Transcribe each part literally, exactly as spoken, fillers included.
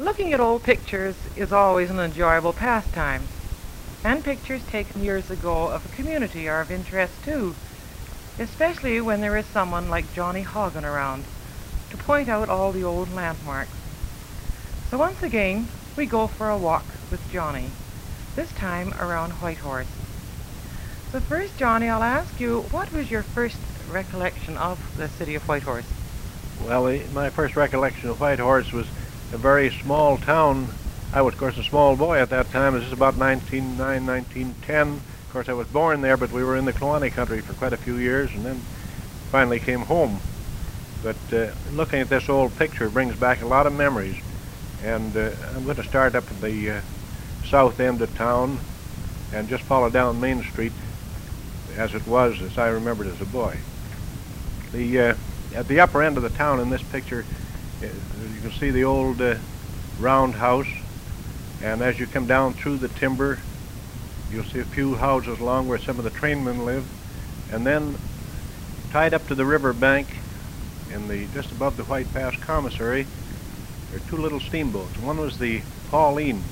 Looking at old pictures is always an enjoyable pastime, and pictures taken years ago of a community are of interest too, especially when there is someone like Johnny Hogan around to point out all the old landmarks. So once again, we go for a walk with Johnny, this time around Whitehorse. So first, Johnny, I'll ask you, what was your first recollection of the city of Whitehorse? Well, eh, my first recollection of Whitehorse was a very small town. I was, of course, a small boy at that time. This is about nineteen oh nine, nineteen ten. Of course, I was born there, but we were in the Killarney country for quite a few years, and then finally came home. But uh, looking at this old picture brings back a lot of memories. And uh, I'm going to start up at the uh, south end of town and just follow down Main Street as it was, as I remembered as a boy. The uh, at the upper end of the town in this picture, uh, you can see the old uh, roundhouse, and as you come down through the timber, you'll see a few houses along where some of the trainmen live, and then tied up to the river bank, in the just above the White Pass Commissary, there are two little steamboats. One was the Pauline.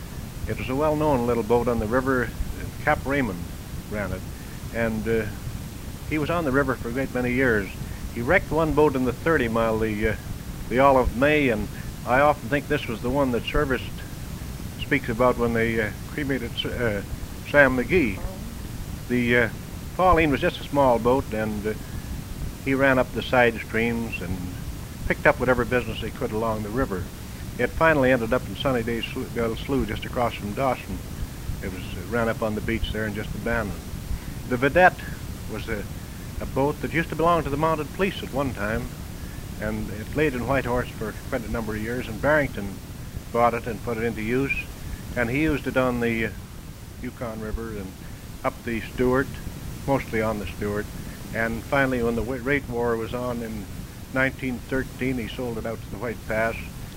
It was a well-known little boat on the river. Cap Raymond ran it, and uh, he was on the river for a great many years. He wrecked one boat in the thirty mile, the uh, the Olive May, and I often think this was the one that Service speaks about when they uh, cremated uh, Sam McGee. The uh, Pauline was just a small boat, and uh, he ran up the side streams and picked up whatever business he could along the river. It finally ended up in Sunnydale Slough, just across from Dawson. It was uh, ran up on the beach there and just abandoned. The Vedette was a, a boat that used to belong to the Mounted Police at one time, and it laid in Whitehorse for quite a number of years, and Barrington bought it and put it into use, and he used it on the uh, Yukon River and up the Stewart, mostly on the Stewart, and finally when the rate war was on in nineteen thirteen, he sold it out to the White Pass,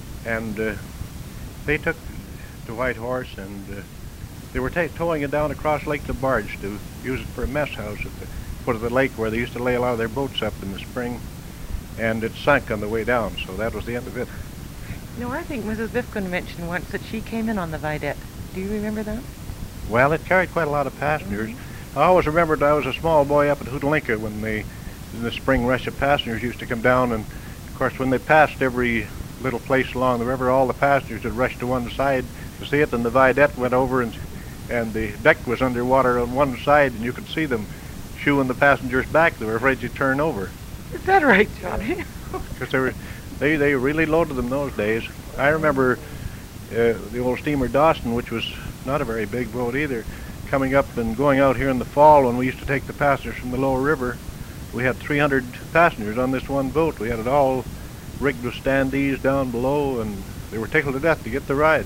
and uh, they took to Whitehorse, and uh, they were towing it down across Lake LaBarge to use it for a mess house at the foot of the lake where they used to lay a lot of their boats up in the spring, and it sank on the way down, so that was the end of it. You know, I think Missus Vifkin mentioned once that she came in on the Vidette. Do you remember that? Well, it carried quite a lot of passengers. Mm-hmm. I always remembered I was a small boy up at Hootalinka when they, in the spring rush of passengers used to come down, and of course when they passed every little place along the river, all the passengers would rush to one side to see it, and the Vidette went over, and and the deck was underwater on one side, and you could see them shooing the passengers back. They were afraid to turn over. Is that right, Johnny? Because they were, they they really loaded them those days. I remember uh, the old steamer Dawson, which was not a very big boat either, coming up and going out here in the fall when we used to take the passengers from the lower river. We had three hundred passengers on this one boat. We had it all rigged with standees down below, and they were tickled to death to get the ride.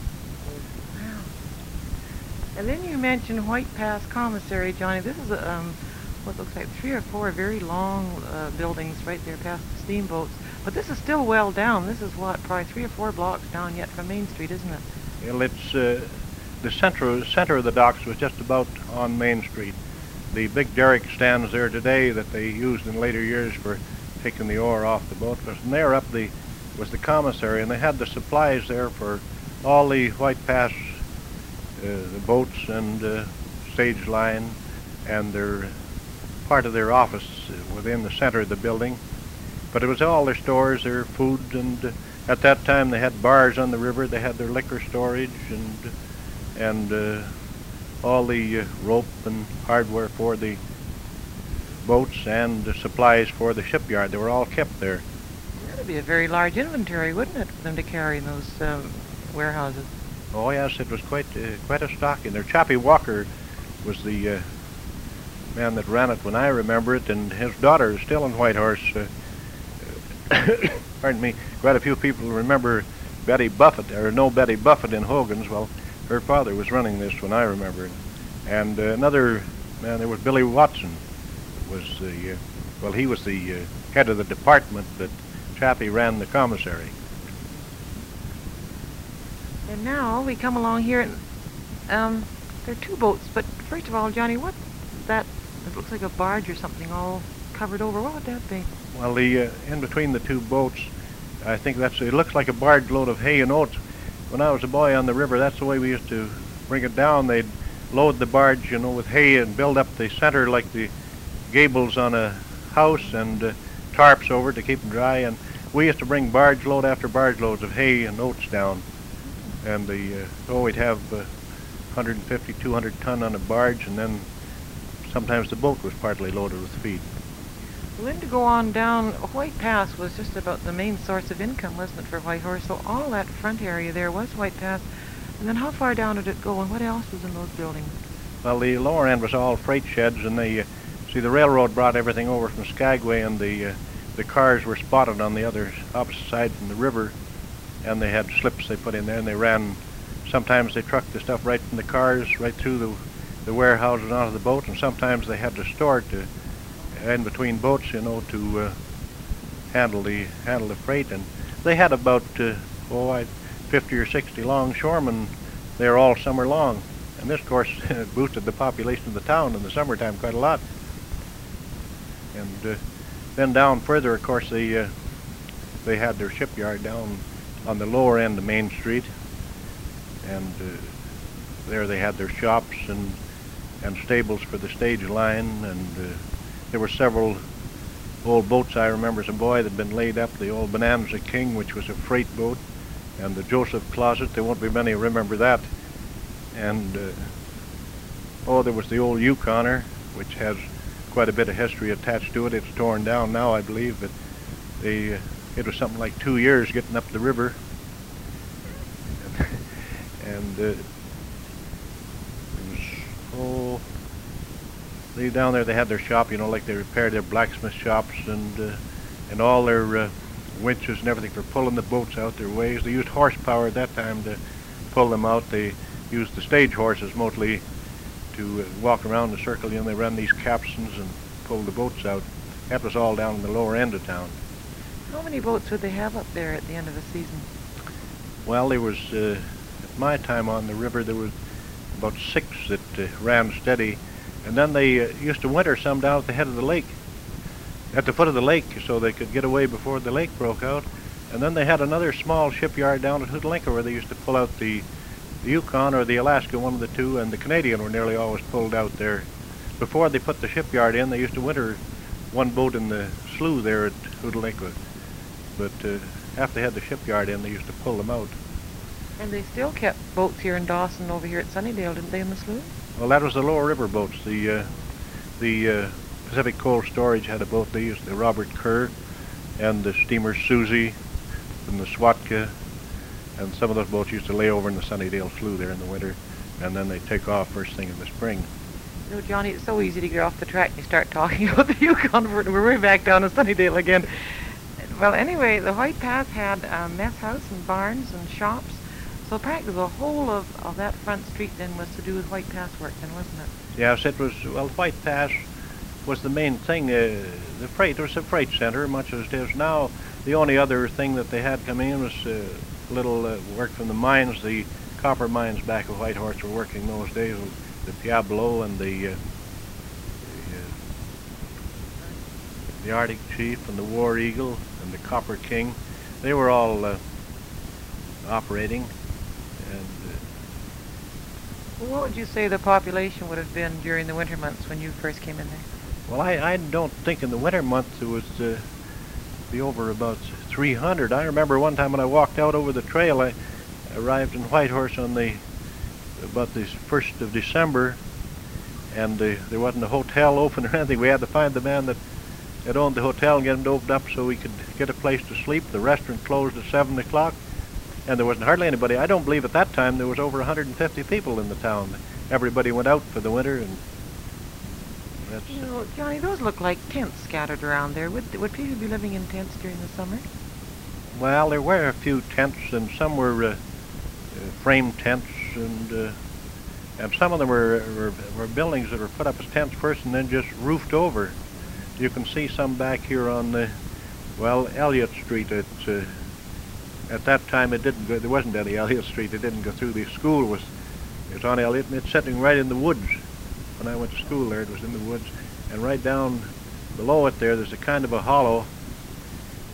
Wow. And then you mentioned White Pass Commissary, Johnny. This is a, um, what looks like three or four very long uh, buildings right there past the steamboats. But this is still well down. This is what, probably three or four blocks down yet from Main Street, isn't it? Well, it's uh, the center center of the docks was just about on Main Street. The big derrick stands there today that they used in later years for taking the ore off the boat. And there up the was the commissary, and they had the supplies there for all the White Pass uh, the boats and uh, stage line, and their part of their office within the center of the building. But it was all their stores, their food, and uh, at that time they had bars on the river. They had their liquor storage and and uh, all the uh, rope and hardware for the boats and the supplies for the shipyard. They were all kept there. That would be a very large inventory, wouldn't it, for them to carry in those um, warehouses? Oh yes, it was quite uh, quite a stock in there. Chappie Walker was the uh, man that ran it when I remember it, and his daughter is still in Whitehorse. Uh, pardon me. Quite a few people remember Betty Buffett, or know Betty Buffett in Hogan's. Well, her father was running this when I remember it. And uh, another man, there was Billy Watson. Was the uh, well, he was the uh, head of the department that Chappie ran the commissary. And now we come along here, and um, there are two boats. But first of all, Johnny, what's that? It looks like a barge or something, all covered over. What would that be? Well, the uh, in between the two boats, I think that's, it looks like a barge load of hay and oats. When I was a boy on the river, that's the way we used to bring it down. They'd load the barge, you know, with hay and build up the center like the gables on a house, and uh, tarps over to keep them dry. And we used to bring barge load after barge loads of hay and oats down. And the, uh, oh, we'd have uh, one hundred fifty, two hundred ton on a barge, and then sometimes the boat was partly loaded with feed. Well, then to go on down, White Pass was just about the main source of income, wasn't it, for Whitehorse? So all that front area there was White Pass. And then how far down did it go, and what else was in those buildings? Well, the lower end was all freight sheds, and the, uh, see, the railroad brought everything over from Skagway, and the, uh, the cars were spotted on the other opposite side from the river, and they had slips they put in there, and they ran, sometimes they trucked the stuff right from the cars, right through the, the warehouses onto the boat, and sometimes they had to store it to, in between boats, you know, to uh, handle the handle the freight. And they had about, uh, oh, I, fifty or sixty longshoremen there all summer long. And this, of course, boosted the population of the town in the summertime quite a lot. And uh, then down further, of course, they, uh, they had their shipyard down on the lower end of Main Street. And uh, there they had their shops and, and stables for the stage line. And uh, there were several old boats, I remember as a boy, that had been laid up. The old Bonanza King, which was a freight boat, and the Joseph Closet. There won't be many who remember that. And, uh, oh, there was the old Yukoner, which has quite a bit of history attached to it. It's torn down now, I believe, but they, uh, it was something like two years getting up the river. And uh, it was, oh, they down there, they had their shop, you know, like they repaired their blacksmith shops, and uh, and all their uh, winches and everything for pulling the boats out their ways. They used horsepower at that time to pull them out. They used the stage horses mostly to uh, walk around the circle. You know, they ran these capstans and pulled the boats out. That was all down in the lower end of town. How many boats would they have up there at the end of the season? Well, there was, uh, at my time on the river, there was about six that uh, ran steady. And then they uh, used to winter some down at the head of the lake, at the foot of the lake, so they could get away before the lake broke out. And then they had another small shipyard down at Hootalinka where they used to pull out the, the Yukon or the Alaska, one of the two, and the Canadian were nearly always pulled out there. Before they put the shipyard in, they used to winter one boat in the slough there at Hootalinka. But uh, after they had the shipyard in, they used to pull them out. And they still kept boats here in Dawson, over here at Sunnydale, didn't they, in the slough? Well, that was the lower river boats. The uh, the uh, Pacific Coal Storage had a boat. They used the Robert Kerr, and the steamer Susie, and the Swatka, and some of those boats used to lay over in the Sunnydale Slough there in the winter, and then they take off first thing in the spring. You know, Johnny, it's so easy to get off the track and you start talking about the Yukon. We're way back down in Sunnydale again. Well, anyway, the White Pass had a mess house and barns and shops. So practically the whole of, of that front street then was to do with White Pass work then, wasn't it? Yes, it was. Well, White Pass was the main thing. Uh, the freight, it was a freight center, much as it is now. The only other thing that they had coming in was uh, little uh, work from the mines. The copper mines back of Whitehorse were working those days. The Pueblo and the, uh, the, uh, the Arctic Chief and the War Eagle and the Copper King. They were all uh, operating. And, uh, well, what would you say the population would have been during the winter months when you first came in there? Well, I, I don't think in the winter months it was uh, be over about three hundred. I remember one time when I walked out over the trail, I arrived in Whitehorse on the about the first of December, and uh, there wasn't a hotel open or anything. We had to find the man that had owned the hotel and get him to open up so we could get a place to sleep. The restaurant closed at seven o'clock. And there wasn't hardly anybody. I don't believe at that time there was over one hundred fifty people in the town. Everybody went out for the winter, and that's... You know, Johnny, those look like tents scattered around there. Would, would people be living in tents during the summer? Well, there were a few tents, and some were uh, uh, frame tents, and uh, and some of them were, were, were buildings that were put up as tents first and then just roofed over. You can see some back here on the, well, Elliott Street. It's... Uh, At that time, it didn't go, there wasn't any Elliott Street. It didn't go through. The school was, it was on Elliott, and it's sitting right in the woods. When I went to school there, it was in the woods. And right down below it there, there's a kind of a hollow.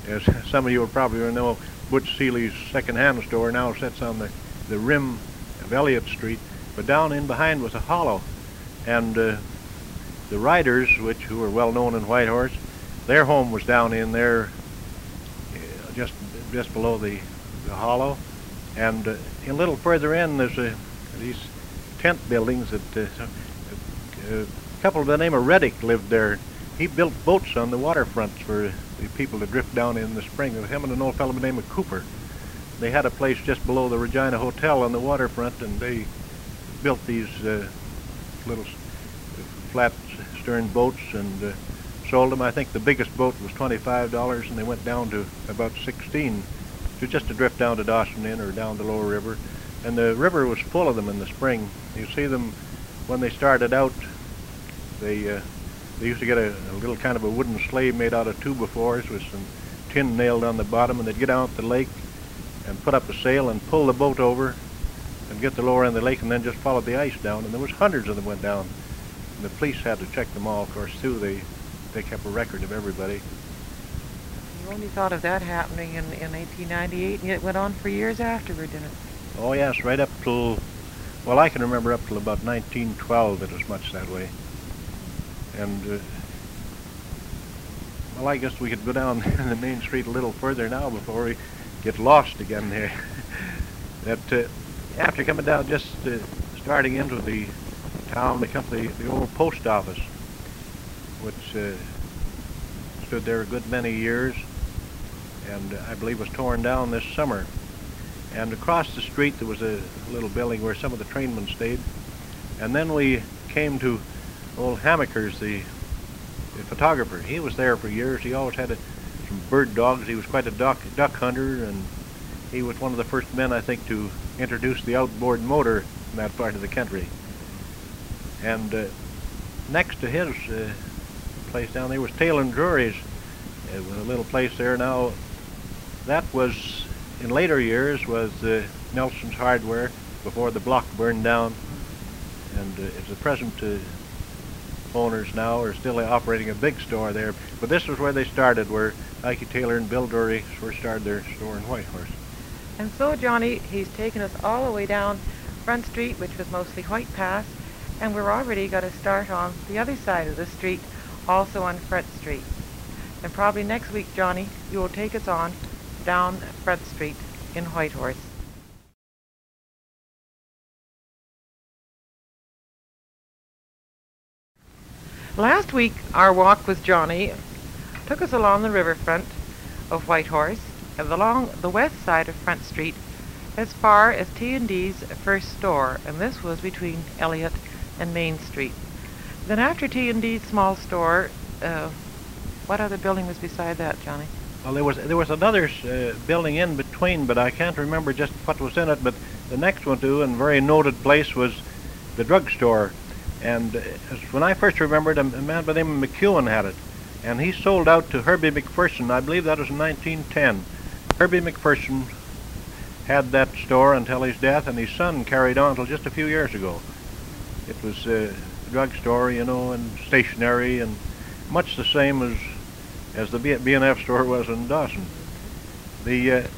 As some of you will probably know, Butch Seeley's second-hand store now sits on the, the rim of Elliott Street, but down in behind was a hollow. And uh, the Riders, which who were well known in Whitehorse, their home was down in there, uh, just just below the, the hollow. And uh, a little further in, there's a, these tent buildings that uh, a, a couple by the name of Reddick lived there. He built boats on the waterfronts for the people to drift down in the spring. It was him and an old fellow by the name of Cooper. They had a place just below the Regina Hotel on the waterfront, and they built these uh, little flat stern boats and uh, sold them. I think the biggest boat was twenty-five dollars, and they went down to about sixteen, to just to drift down to Dawson Inn or down the Lower River. And the river was full of them in the spring. You see them when they started out. They uh, they used to get a, a little kind of a wooden sleigh made out of two-by-fours with some tin nailed on the bottom, and they'd get out the lake and put up a sail and pull the boat over and get the lower end of the lake, and then just follow the ice down. And there was hundreds of them went down. And the police had to check them all, of course, too. They they kept a record of everybody. You only thought of that happening in, in eighteen ninety-eight, and it went on for years afterward, didn't it? Oh, yes, right up till, well, I can remember up till about nineteen twelve it was much that way. And, uh, well, I guess we could go down the main street a little further now before we get lost again here. That, uh, after coming down, just uh, starting into the town, they come to the, the old post office, which uh, stood there a good many years, and uh, I believe was torn down this summer. And across the street there was a little building where some of the trainmen stayed. And then we came to old Hammaker's, the, the photographer. He was there for years. He always had a, some bird dogs. He was quite a duck, duck hunter, and he was one of the first men, I think, to introduce the outboard motor in that part of the country. And uh, next to his uh, place down there was Taylor and Drury's. It was a little place there now. That was, in later years, was uh, Nelson's Hardware before the block burned down. And uh, it's the present uh, owners now are still operating a big store there. But this was where they started, where Ike Taylor and Bill Drury first started their store in Whitehorse. And so, Johnny, he's taken us all the way down Front Street, which was mostly White Pass, and we're already got to start on the other side of the street, also on Front Street. And probably next week, Johnny, you will take us on down Front Street in Whitehorse. Last week, our walk with Johnny took us along the riverfront of Whitehorse and along the west side of Front Street as far as T and D's first store, and this was between Elliott and Main Street. Then after T and D's small store, uh, what other building was beside that, Johnny? Well, there was there was another uh, building in between, but I can't remember just what was in it. But the next one too, and very noted place, was the drugstore. And uh, when I first remembered, a, a man by the name of McEwen had it, and he sold out to Herbie McPherson. I believe that was in nineteen ten. Herbie McPherson had that store until his death, and his son carried on until just a few years ago. It was uh, a drugstore, you know, and stationery, and much the same as as the B and F store was in Dawson. The uh,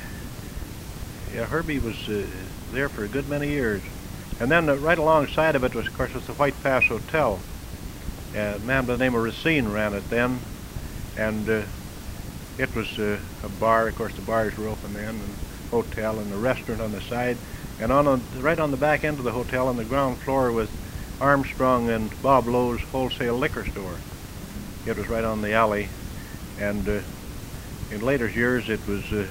yeah, Herbie was uh, there for a good many years, and then uh, right alongside of it was, of course, was the White Pass Hotel. Uh, a man by the name of Racine ran it then, and uh, it was uh, a bar. Of course, the bars were open then, and hotel, and the restaurant on the side. And on a, right on the back end of the hotel, on the ground floor, was Armstrong and Bob Lowe's wholesale liquor store. It was right on the alley, and uh, in later years it was uh,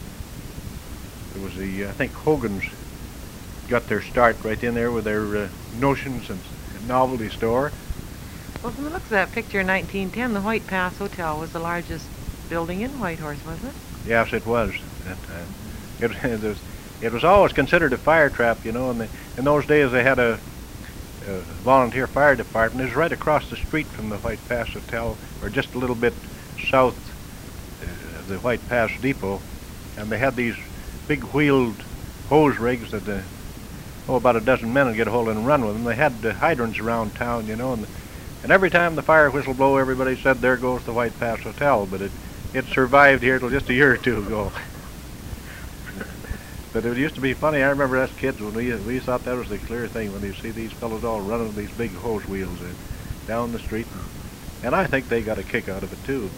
it was the I think Hogan's got their start right in there with their uh, notions and novelty store. Well, from the looks of that picture in nineteen ten, the White Pass Hotel was the largest building in Whitehorse, wasn't it? Yes, it was. It, uh, it, it was. It was always considered a fire trap, you know, and they, in those days they had a, a volunteer fire department. It was right across the street from the White Pass Hotel, or just a little bit south uh, of the White Pass Depot, and they had these big wheeled hose rigs that, uh, oh, about a dozen men would get a hold of and run with them. They had uh, hydrants around town, you know, and, and every time the fire whistle blew, everybody said, "There goes the White Pass Hotel," but it, it survived here till just a year or two ago. But it used to be funny. I remember us kids when we we thought that was the clear thing when you see these fellows all running these big hose wheels in, down the street, and I think they got a kick out of it too.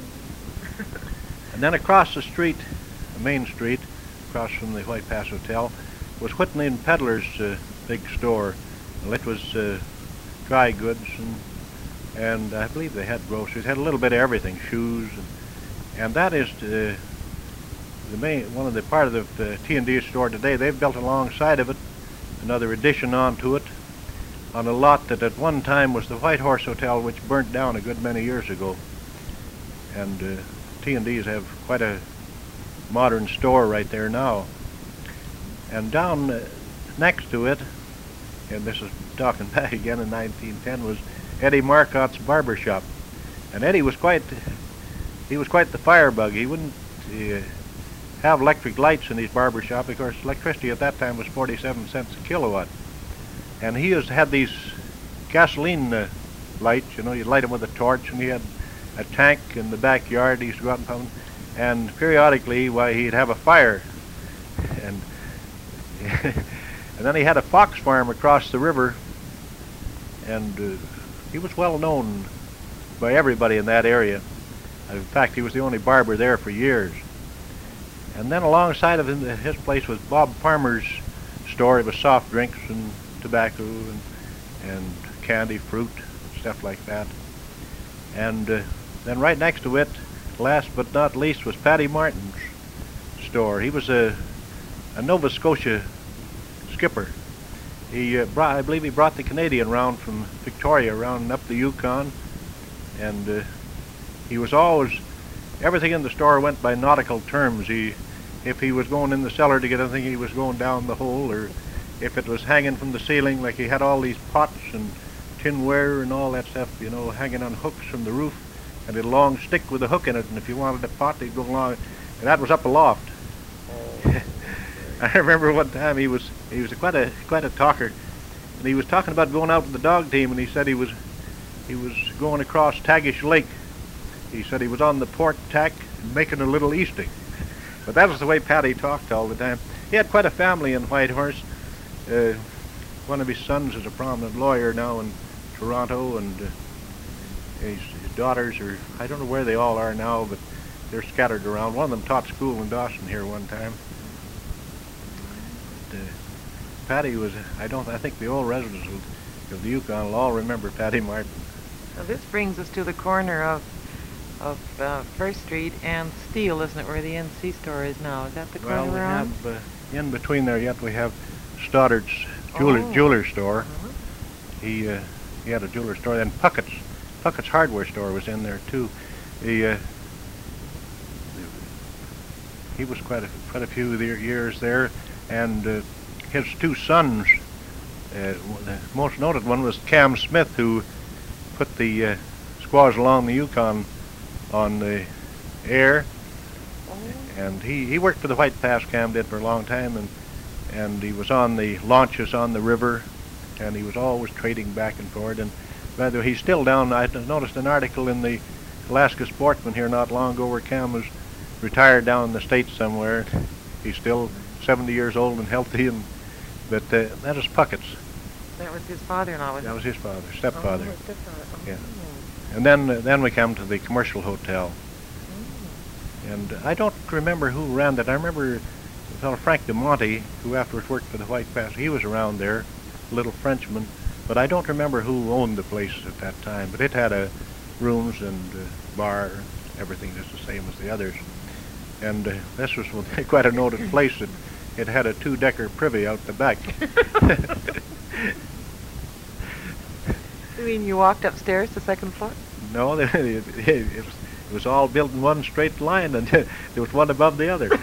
And then across the street, the main street, across from the White Pass Hotel, was Whitney and Peddler's uh, big store. Well, it was uh, dry goods and and I believe they had groceries. Had a little bit of everything, shoes, and, and that is uh, the main one of the part of the uh, T and D store today. They've built alongside of it another addition onto it on a lot that at one time was the White Horse Hotel, which burnt down a good many years ago. And uh, T and D's have quite a modern store right there now. And down uh, next to it, and this is talking back again in nineteen ten, was Eddie Marcotte's barber shop. And Eddie was quite, he was quite the firebug. He wouldn't uh, have electric lights in his barber shop because electricity at that time was forty-seven cents a kilowatt. And he has had these gasoline uh, lights, you know, you light them with a torch, and he had a tank in the backyard. He used to go out and pump, and periodically, why, he'd have a fire. And and then he had a fox farm across the river, and uh, he was well known by everybody in that area. In fact, he was the only barber there for years. And then alongside of him, his place was Bob Farmer's store. It was soft drinks and tobacco and, and candy, fruit, stuff like that. And uh, then right next to it, last but not least, was Paddy Martin's store. He was a, a Nova Scotia skipper. He uh, brought, I believe he brought the Canadian round from Victoria, around and up the Yukon, and uh, he was always, everything in the store went by nautical terms. He, if he was going in the cellar to get anything, he was going down the hole, or if it was hanging from the ceiling, like he had all these pots and tinware and all that stuff, you know, hanging on hooks from the roof, and a long stick with a hook in it, and if you wanted a pot, he'd go along, and that was up aloft. I remember one time he was he was quite a quite a talker, and he was talking about going out with the dog team, and he said he was he was going across Tagish Lake. He said he was on the port tack and making a little easting. But that was the way Paddy talked all the time. He had quite a family in Whitehorse. Uh, one of his sons is a prominent lawyer now in Toronto, and uh, his, his daughters are, I don't know where they all are now, but they're scattered around. One of them taught school in Dawson here one time. But, uh, Paddy was, I don't, I think the old residents of, of the Yukon will all remember Paddy Martin. Now this brings us to the corner of of uh, First Street and Steele, isn't it, where the N C store is now? Is that the corner Well, we we're on? have, uh, in between there yet, we have Stoddard's jeweler, Oh. jeweler store. Uh-huh. He uh, he had a jeweler store. Then Puckett's Puckett's hardware store was in there too. He uh, he was quite a quite a few the years there, and uh, his two sons. Uh, the most noted one was Cam Smith, who put the uh, squaws along the Yukon on the air, Oh. and he he worked for the White Pass. Cam did for a long time, and and he was on the launches on the river, and he was always trading back and forth. And rather, he's still down. I noticed an article in the Alaska Sportsman here not long ago where Cam was retired down in the States somewhere. He's still seventy years old and healthy, and but uh, that is Puckett's. That was his father-in-law, was That it? was his father, stepfather. Oh, his stepfather. Oh. Yeah. And then uh, then we come to the commercial hotel. Mm. And I don't remember who ran that. I remember a fellow, Frank de Monte, who afterwards worked for the White Pass. He was around there, a little Frenchman. But I don't remember who owned the place at that time. But it had a rooms and uh, bar, everything just the same as the others. And uh, this was quite a noted place. It, it had a two-decker privy out the back. You mean you walked upstairs to second floor? No, it, it, it, was, it was all built in one straight line, and there was one above the other.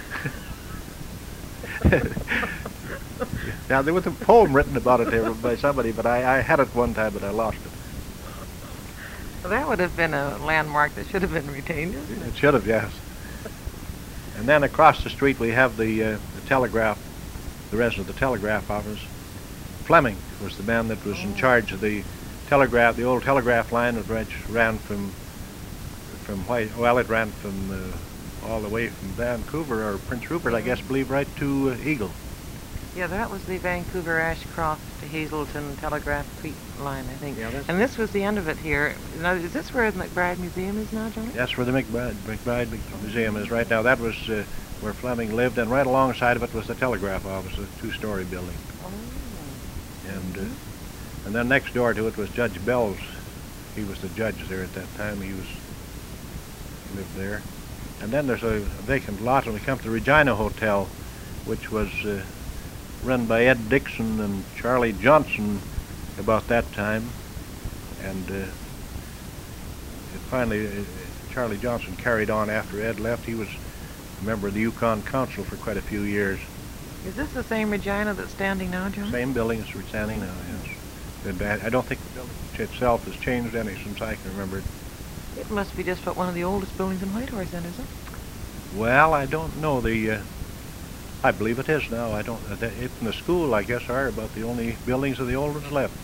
Now, there was a poem written about it there by somebody, but I, I had it one time, but I lost it. Well, that would have been a landmark that should have been retained, isn't it? It should have, yes. And then across the street we have the, uh, the telegraph, the rest of the telegraph office. Fleming was the man that was Oh. in charge of the telegraph, the old telegraph line, which ran from from White. Well, it ran from uh, all the way from Vancouver, or Prince Rupert, I guess, believe, right to uh, Eagle. Yeah, that was the Vancouver Ashcroft to Hazelton Telegraph Creek line, I think. Yeah, that's and this was the end of it here. Now, is this where the McBride Museum is now, Johnny? That's where the McBride, McBride Museum is right now. That was uh, where Fleming lived, and right alongside of it was the telegraph office, a two-story building. Oh. And uh, and then next door to it was Judge Bell's. He was the judge there at that time. He was lived there. And then there's a vacant lot, and we come to the Regina Hotel, which was uh, run by Ed Dixon and Charlie Johnson about that time. And uh, it finally, uh, Charlie Johnson carried on after Ed left. He was a member of the Yukon Council for quite a few years. Is this the same Regina that's standing now, John? Same building as we're standing now, yes. And I I don't think the building itself has changed any since I can remember it. It must be just about one of the oldest buildings in Whitehorse, then, is it? Well, I don't know. The uh, I believe it is now. I don't. Uh, it and the school, I guess, are about the only buildings of the old ones left.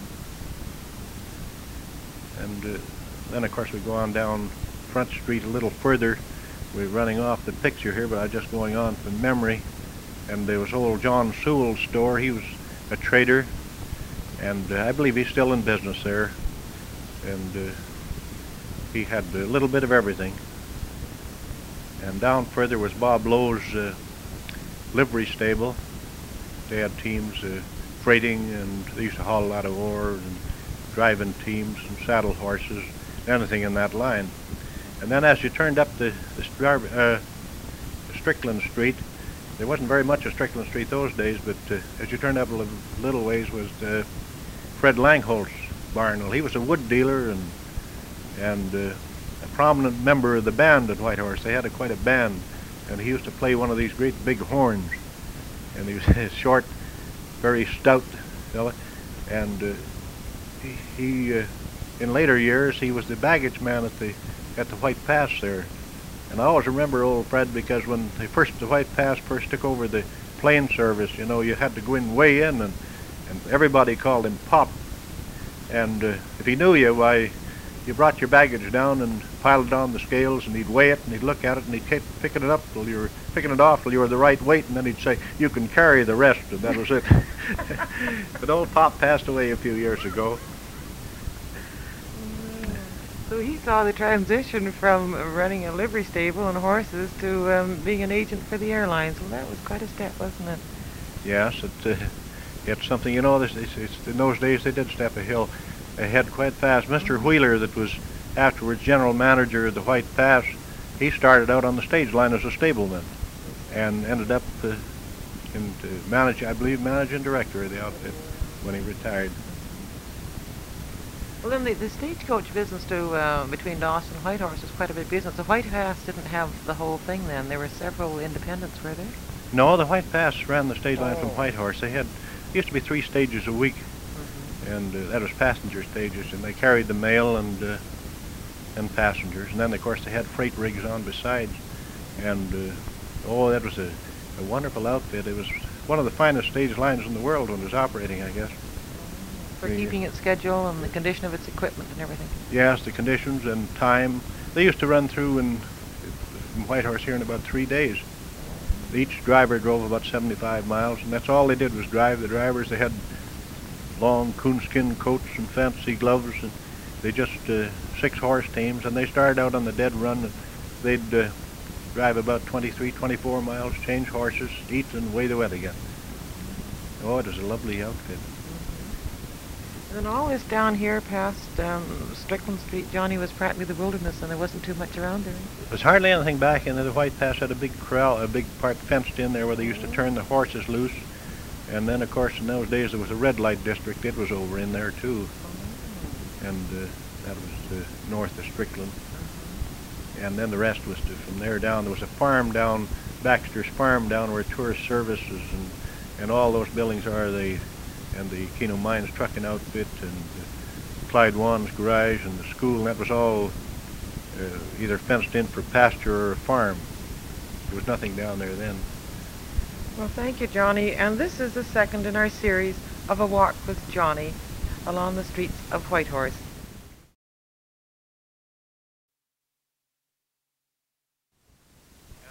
And uh, then, of course, we go on down Front Street a little further. We're running off the picture here, but I'm just going on from memory. And there was old John Sewell's store. He was a trader, and uh, I believe he's still in business there. And uh, he had a little bit of everything. And down further was Bob Lowe's uh, livery stable. They had teams uh, freighting, and they used to haul a lot of ore, and driving teams and saddle horses, anything in that line. And then as you turned up the, the, Star, uh, the Strickland Street, there wasn't very much of Strickland Street those days, but uh, as you turned up a little, little ways was uh, Fred Langholt's barn. Well, he was a wood dealer and and uh, a prominent member of the band at Whitehorse. They had a, quite a band, and he used to play one of these great big horns. And he was a short, very stout fella. And uh, he, he uh, in later years, he was the baggage man at the at the White Pass there. And I always remember old Fred, because when they first the White Pass first took over the plane service, you know, you had to go in way in, and and everybody called him Pop. And uh, if he knew you, why, you brought your baggage down and piled it on the scales, and he'd weigh it, and he'd look at it, and he'd keep picking it up till you were picking it off till you were the right weight, and then he'd say, "You can carry the rest," and that was it. But old Pop passed away a few years ago. So he saw the transition from running a livery stable and horses to um, being an agent for the airlines. Well, that was quite a step, wasn't it? Yes, it, uh, it's something, you know, this, it's, it's, in those days they did step a hill ahead quite fast. Mister Wheeler, that was afterwards general manager of the White Pass, he started out on the stage line as a stableman and ended up uh, in uh, manage, I believe, managing director of the outfit when he retired. Well, then the, the stagecoach business to uh, between Dawson and Whitehorse was quite a big business. The White Pass didn't have the whole thing then. There were several independents, were there? No, the White Pass ran the stage line Oh. from Whitehorse. They had, used to be three stages a week, Mm-hmm. and uh, that was passenger stages, and they carried the mail and uh, and passengers. And then, of course, they had freight rigs on besides. And, uh, oh, that was a, a wonderful outfit. It was one of the finest stage lines in the world when it was operating, I guess. For Yeah. keeping its schedule and the condition of its equipment and everything. Yes, the conditions and time. They used to run through in, in Whitehorse here in about three days. Each driver drove about seventy-five miles, and that's all they did was drive. The drivers, they had long coonskin coats and fancy gloves, and they just uh, six horse teams, and they started out on the dead run. And they'd uh, drive about twenty-three, twenty-four miles, change horses, eat, and away they went again. Oh, it was a lovely outfit. And then all this down here past um, Strickland Street, Johnny, was practically the wilderness, and there wasn't too much around there. There's hardly anything back in there. The White Pass had a big corral, a big part fenced in there where they used to turn the horses loose. And then, of course, in those days there was a red light district. It was over in there too, and uh, that was uh, north of Strickland. And then the rest was to, from there down. There was a farm down, Baxter's Farm down, where tourist services and and all those buildings are. They and the Keno Mines trucking outfit and uh, Clyde Wan's garage and the school, and that was all uh, either fenced in for pasture or a farm. There was nothing down there then. Well, thank you, Johnny. And this is the second in our series of A Walk with Johnny along the streets of Whitehorse.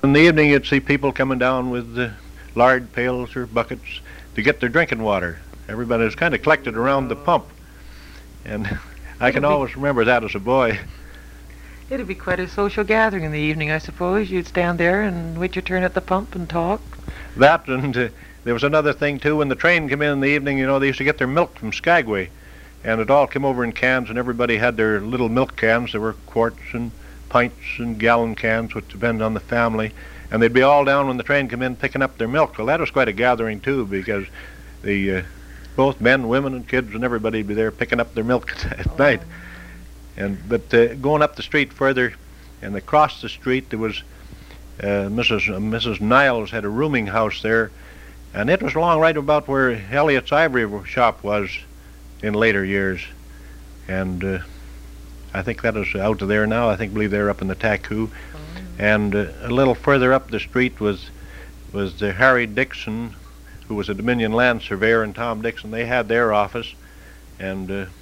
In the evening, you'd see people coming down with uh, lard pails or buckets to get their drinking water. Everybody was kind of collected around the pump. And I can always remember that as a boy. It'd be quite a social gathering in the evening, I suppose. You'd stand there and wait your turn at the pump and talk. That, and uh, there was another thing, too. When the train came in in the evening, you know, they used to get their milk from Skagway. And it all came over in cans, and everybody had their little milk cans. There were quarts and pints and gallon cans, which depended on the family. And they'd be all down when the train came in picking up their milk. Well, that was quite a gathering, too, because the uh, both men, women, and kids and everybody would be there picking up their milk at oh. night. And But uh, going up the street further, and across the street, there was uh, Missus Uh, Missus Niles had a rooming house there, and it was along right about where Elliott's Ivory Shop was in later years. And uh, I think that is out of there now. I think, believe they're up in the Taku. Oh. And uh, a little further up the street was was the Harry Dixon, who was a Dominion land surveyor, and Tom Dixon. They had their office, and uh,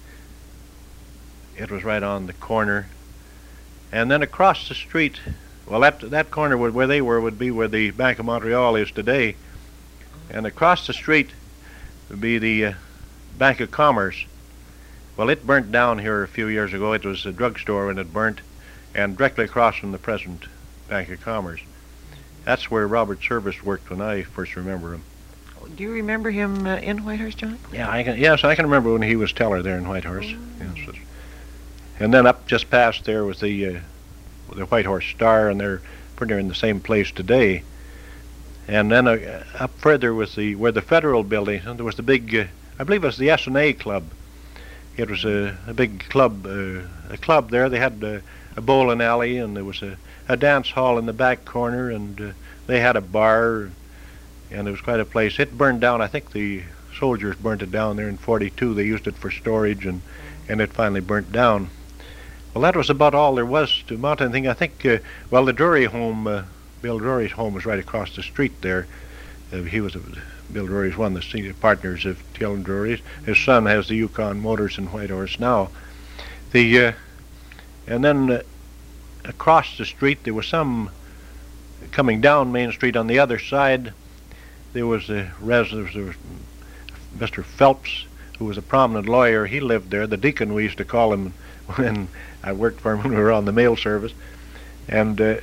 it was right on the corner. And then across the street, well, that that corner would, where they were would be where the Bank of Montreal is today, and across the street would be the uh, Bank of Commerce. Well, it burnt down here a few years ago. It was a drugstore when it burnt, and directly across from the present Bank of Commerce. That's where Robert Service worked when I first remember him. Do you remember him uh, in Whitehorse, John? Yeah, I can. Yes, I can remember when he was teller there in Whitehorse. Oh. Yes, and then up just past there was the uh, the Whitehorse Star, and they're pretty near in the same place today. And then uh, up further was the where the Federal Building, and there was the big, uh, I believe it was the S and A Club. It was a, a big club, uh, a club there. They had uh, a bowling alley, and there was a, a dance hall in the back corner, and uh, they had a bar, and it was quite a place. It burned down. I think the soldiers burnt it down there in forty-two. They used it for storage, and, and it finally burnt down. Well, that was about all there was to Mountain thing. I think, uh, well, the Drury home, uh, Bill Drury's home was right across the street there. Uh, he was, a, Bill Drury's one of the senior partners of Till and Drury's. His son has the Yukon Motors in Whitehorse now. The, uh, and then uh, across the street, there was some, coming down Main Street on the other side, there was a resident, there was Mister Phelps, who was a prominent lawyer. He lived there. The Deacon, we used to call him when I worked for him when we were on the mail service. And uh,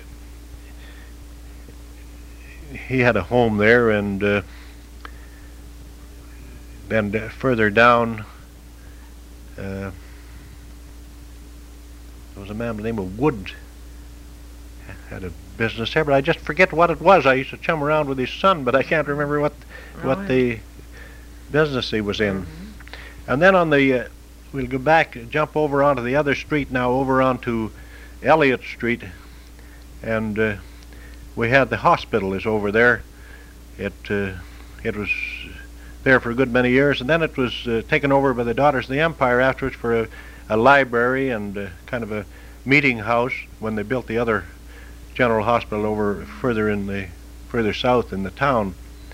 he had a home there, and uh, then uh, further down, uh, there was a man by the name of Wood, had a business there, but I just forget what it was. I used to chum around with his son, but I can't remember what oh, what yeah. the business he was in. Mm-hmm. And then on the, uh, we'll go back, jump over onto the other street now, over onto Elliott Street, and uh, we had the hospital is over there. It uh, it was there for a good many years, and then it was uh, taken over by the Daughters of the Empire afterwards for a, a library and uh, kind of a meeting house when they built the other general hospital over further in the further south in the town.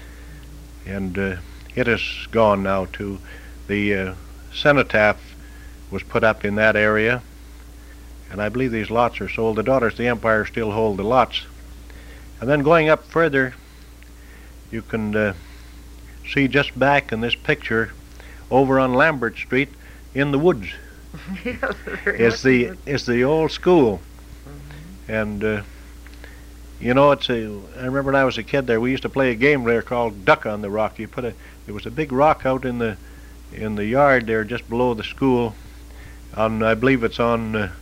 And uh, it is gone now too. The uh, cenotaph was put up in that area, and I believe these lots are sold. The Daughters of the Empire still hold the lots. And then going up further, you can uh, see just back in this picture, over on Lambert Street, in the woods, yes, is the is the old school. Mm-hmm. And uh, you know, it's a. I remember when I was a kid there, we used to play a game there called Duck on the Rock. You put a. There was a big rock out in the in the yard there, just below the school. On I believe it's on uh,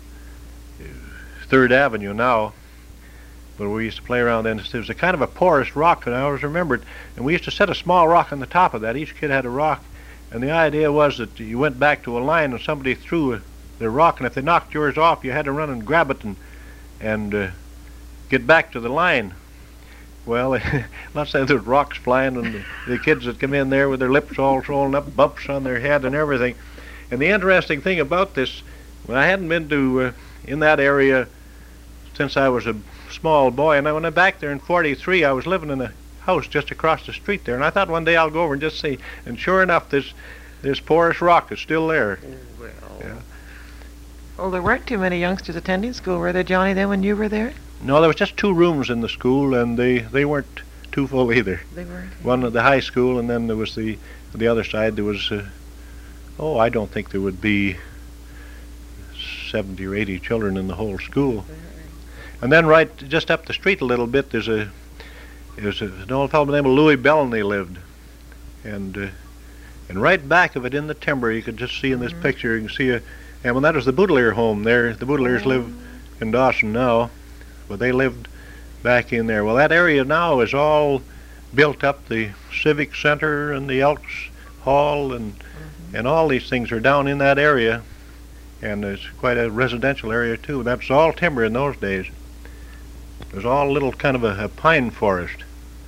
Third Avenue now. But we used to play around then. It was a kind of a porous rock, and I always remembered. And we used to set a small rock on the top of that. Each kid had a rock, and the idea was that you went back to a line, and somebody threw a, the rock, and if they knocked yours off, you had to run and grab it and and uh, get back to the line. Well, lots of those rocks flying, and the, the kids that come in there with their lips all swollen up, bumps on their head and everything. And the interesting thing about this, when I hadn't been to uh, in that area since I was a small boy, and I went back there in forty-three. I was living in a house just across the street there, and I thought one day I'll go over and just see. And sure enough, this this porous rock is still there. Well, yeah. Well, there weren't too many youngsters attending school, were there, Johnny, then when you were there? No, there was just two rooms in the school, and they, they weren't too full either. They weren't. One at the high school, and then there was the the other side. There was, uh, oh, I don't think there would be seventy or eighty children in the whole school. And then right just up the street a little bit, there's a there's a, an old fellow named Louis Bellany lived, and uh, and right back of it in the timber, you could just see in this mm-hmm. picture, you can see a, and well, that was the Boudelier home there. The Boudeliers oh. live in Dawson now, but they lived back in there. Well, that area now is all built up. The Civic Center and the Elks Hall and mm-hmm. and all these things are down in that area, and it's quite a residential area too. That's all timber in those days. It was all a little kind of a, a pine forest.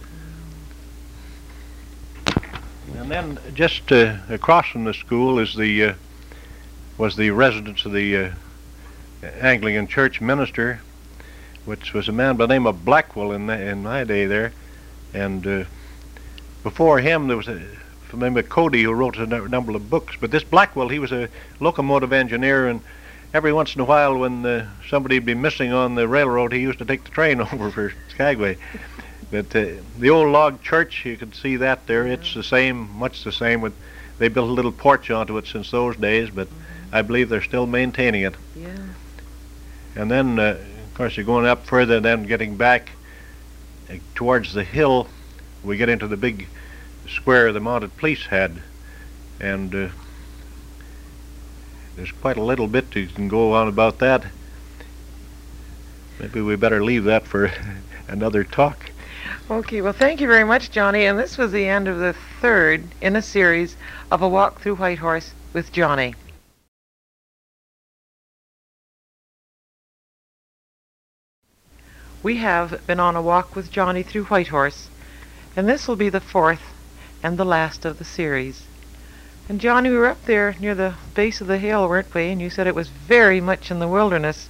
And then just uh, across from the school is the uh, was the residence of the uh, Anglican church minister, which was a man by the name of Blackwell in the, in my day there, and uh, before him there was a from the name of Cody who wrote a n number of books. But this Blackwell, he was a locomotive engineer, and every once in a while when uh, somebody'd be missing on the railroad, he used to take the train over for Skagway. But uh, the old log church, you can see that there. It's the same, much the same. With they built a little porch onto it since those days, but I believe they're still maintaining it. Yeah. And then, uh, of course, you're going up further, then getting back uh, towards the hill, we get into the big square the mounted police had, and uh, there's quite a little bit you can go on about that. Maybe we better leave that for another talk. Okay, well, thank you very much, Johnny. And this was the end of the third in a series of A Walk Through Whitehorse with Johnny. We have been on a walk with Johnny through Whitehorse, and this will be the fourth and the last of the series. And Johnny, we were up there near the base of the hill, weren't we? And you said it was very much in the wilderness.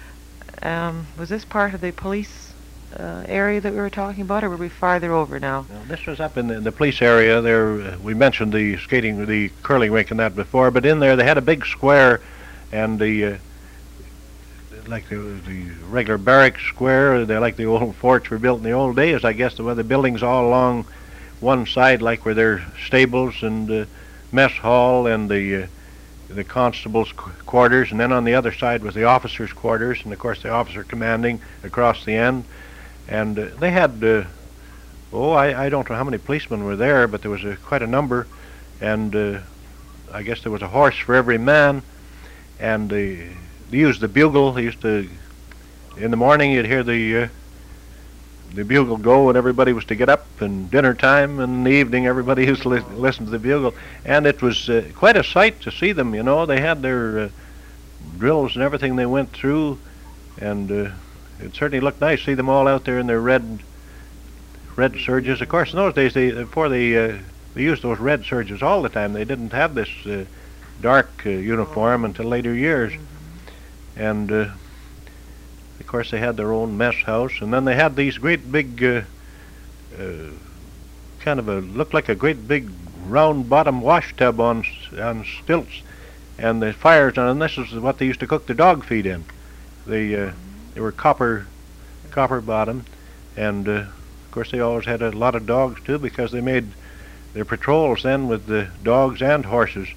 Um, was this part of the police uh, area that we were talking about, or were we farther over now? Well, this was up in the, in the police area. There, uh, we mentioned the skating, the curling rink and that before, but in there they had a big square, and the uh, like the, the regular barracks square. They're like the old forts were built in the old days, I guess. The, the buildings all along one side, like where their stables and uh, mess hall and the uh, the constable's qu quarters, and then on the other side was the officers' quarters, and of course the officer commanding across the end. And uh, they had, uh, oh, I, I don't know how many policemen were there, but there was uh, quite a number, and uh, I guess there was a horse for every man, and they, they used the bugle. They used to, in the morning you'd hear the uh, the bugle go, and everybody was to get up, and dinner time, and in the evening everybody used to li listen to the bugle, and it was uh, quite a sight to see them. You know, they had their uh, drills and everything they went through, and uh, it certainly looked nice to see them all out there in their red red serges. Of course, in those days, they before they uh, they used those red serges all the time. They didn't have this uh, dark uh, uniform until later years, and uh, of course they had their own mess house, and then they had these great big uh, uh, kind of a looked like a great big round bottom wash tub on on stilts, and the fires on, and this is what they used to cook the dog feed in. They uh, they were copper copper bottom, and uh, of course they always had a lot of dogs too, because they made their patrols then with the dogs and horses.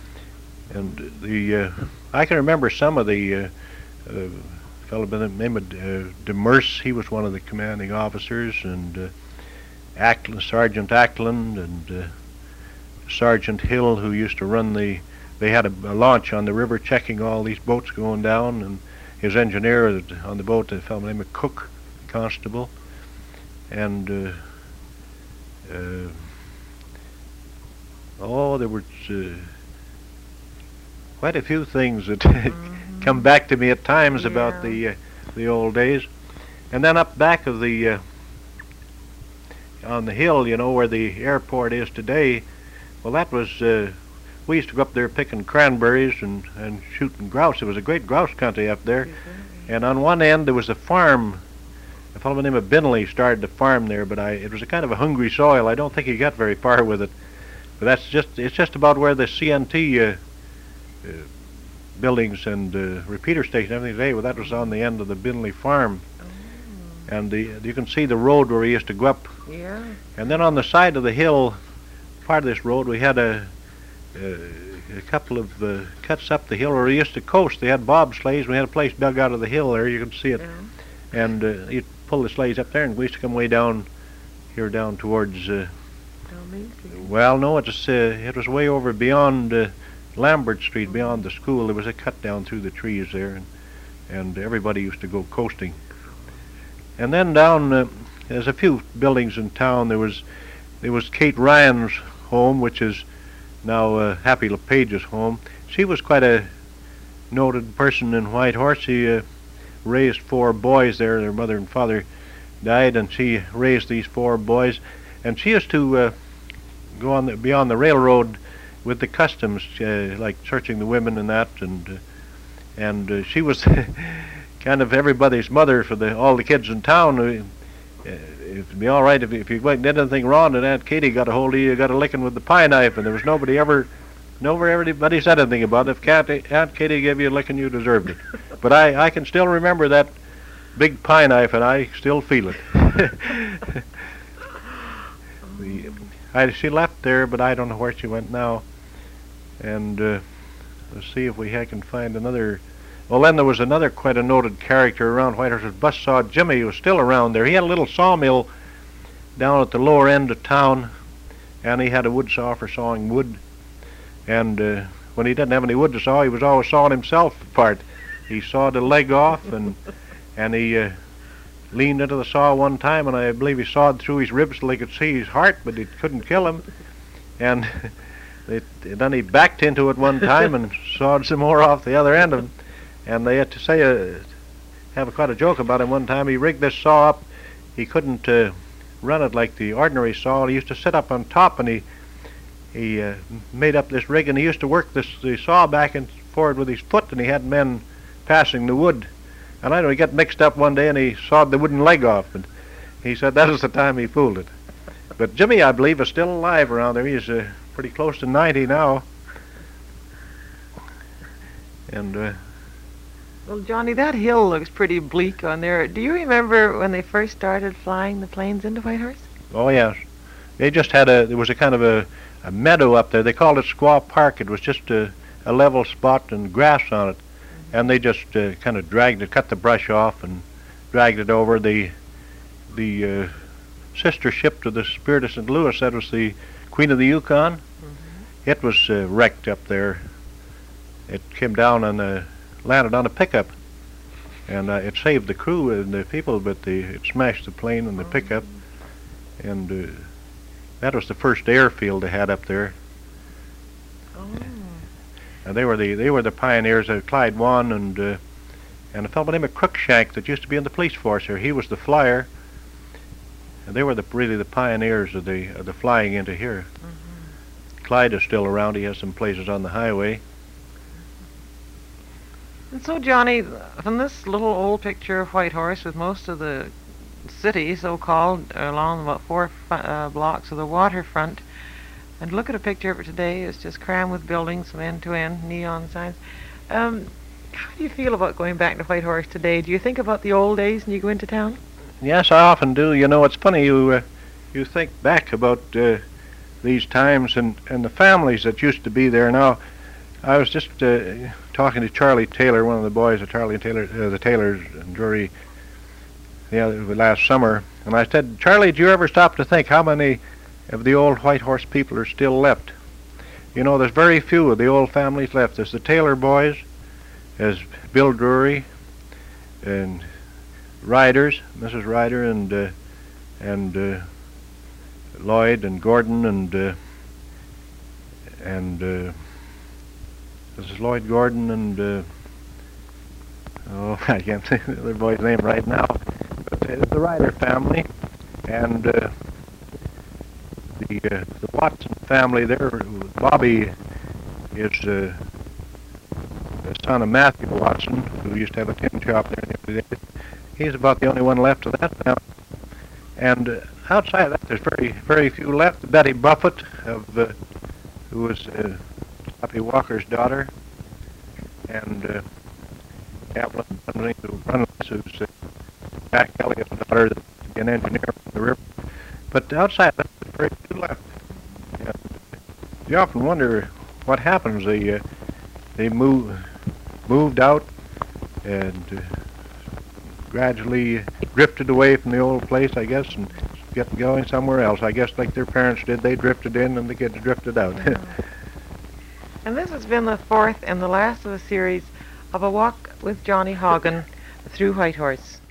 And the uh, I can remember some of the uh, uh, fellow by the name of uh, Demers. He was one of the commanding officers, and uh, Ackland, Sergeant Ackland, and uh, Sergeant Hill, who used to run the. They had a, a launch on the river checking all these boats going down, and his engineer on the boat, a fellow named Cook, constable, and uh, uh, oh, there were uh, quite a few things that mm-hmm. come back to me at times yeah. about the uh, the old days. And then up back of the uh, on the hill, you know, where the airport is today, well, that was uh, we used to go up there picking cranberries and and shooting grouse. It was a great grouse country up there. Mm-hmm. And on one end there was a farm. A fellow by the name of Binley started to farm there, but I it was a kind of a hungry soil. I don't think he got very far with it. But that's just it's just about where the C N T uh, uh, buildings and uh, repeater station, everything today. Well, that was on the end of the Binley farm. Oh. And the, you can see the road where we used to go up. Yeah. And then on the side of the hill, part of this road, we had a, a, a couple of uh, cuts up the hill where we used to coast. They had bobsleighs. We had a place dug out of the hill there. You can see it. Yeah. And uh, you'd pull the sleighs up there, and we used to come way down here, down towards. Uh, Down Main Street. well, no, it was uh, it was way over beyond uh, Lambert Street, beyond the school. There was a cut down through the trees there, and and everybody used to go coasting. And then down, uh, there's a few buildings in town. There was there was Kate Ryan's home, which is now uh, Happy LePage's home. She was quite a noted person in Whitehorse. She uh, raised four boys there. Their mother and father died, and she raised these four boys. And she used to uh, go on the, be on the railroad with the customs, uh, like searching the women and that. And uh, and uh, she was kind of everybody's mother for the all the kids in town. Uh, it'd be all right if, if you did anything wrong, and Aunt Katie got a hold of you, you got a licking with the pie knife, and there was nobody ever, nobody everybody said anything about it. If Cat, Aunt Katie gave you a licking, you deserved it. But I, I can still remember that big pie knife, and I still feel it. the, I, she left there, but I don't know where she went now. And uh, let's see if we I can find another. Well, then there was another quite a noted character around Whitehorse. Buzzsaw Jimmy was still around there. He had a little sawmill down at the lower end of town, and he had a wood saw for sawing wood. And uh, when he didn't have any wood to saw, he was always sawing himself apart. He sawed a leg off, and and he uh, leaned into the saw one time, and I believe he sawed through his ribs till he could see his heart, but it couldn't kill him. And it, then he backed into it one time and sawed some more off the other end of him. And they had to say, uh, have a, quite a joke about him one time. He rigged this saw up. He couldn't uh, run it like the ordinary saw. He used to sit up on top, and he he uh, made up this rig, and he used to work this the saw back and forward with his foot, and he had men passing the wood. And I know he got mixed up one day, and he sawed the wooden leg off, and he said that was the time he fooled it. But Jimmy, I believe, is still alive around there. He's uh, pretty close to ninety now. And uh, Well, Johnny, that hill looks pretty bleak on there. Do you remember when they first started flying the planes into Whitehorse? oh yes, they just had a. There was a kind of a, a meadow up there. They called it Squaw Park. It was just a, a level spot and grass on it, and they just uh, kind of dragged it, cut the brush off, and dragged it over. The the uh, sister ship to the Spirit of Saint Louis, that was the Queen of the Yukon. Mm-hmm. It was uh, wrecked up there. It came down and uh, landed on a pickup, and uh, it saved the crew and the people, but the, it smashed the plane and the pickup. And uh, that was the first airfield they had up there. Oh. And they were the they were the pioneers. Uh, Clyde Wan and uh, and a fellow by the name of Cruikshank that used to be in the police force here. He was the flyer, and they were the really the pioneers of the of the flying into here. Mm-hmm. Clyde is still around. He has some places on the highway. And so, Johnny, from this little old picture of Whitehorse, with most of the city, so-called, along about four uh, blocks of the waterfront, and look at a picture of it today. It's just crammed with buildings from end to end, neon signs. Um, how do you feel about going back to Whitehorse today? Do you think about the old days when you go into town? Yes, I often do. You know, it's funny, you uh, you think back about uh, these times and, and the families that used to be there. Now, I was just uh, talking to Charlie Taylor, one of the boys of Charlie Taylor, uh, the Taylors in Drury, yeah, last summer, and I said, Charlie, do you ever stop to think how many of the old Whitehorse people are still left? You know, there's very few of the old families left. There's the Taylor boys, there's Bill Drury, and Riders, Missus Ryder, and uh, and uh, Lloyd and Gordon, and uh, and uh, this is Lloyd Gordon, and uh, oh, I can't say the other boy's name right now, but it's the Ryder family, and uh, the uh, the Watson family there. Bobby is uh, the son of Matthew Watson, who used to have a tin shop there in the day. He's about the only one left of that now. And uh, outside of that, there's very, very few left. Betty Buffett, of uh, who was uh, Happy Walker's daughter. and uh, Evelyn Runlees, who's uh, Jack Elliott's daughter, that's an engineer from the river. But outside that, very few left. And you often wonder what happens. They uh, they move moved out and uh, gradually drifted away from the old place, I guess, and get going somewhere else. I guess like their parents did, they drifted in and the kids drifted out. Mm-hmm. And this has been the fourth and the last of the series of A Walk with Johnny Hoggan through Whitehorse.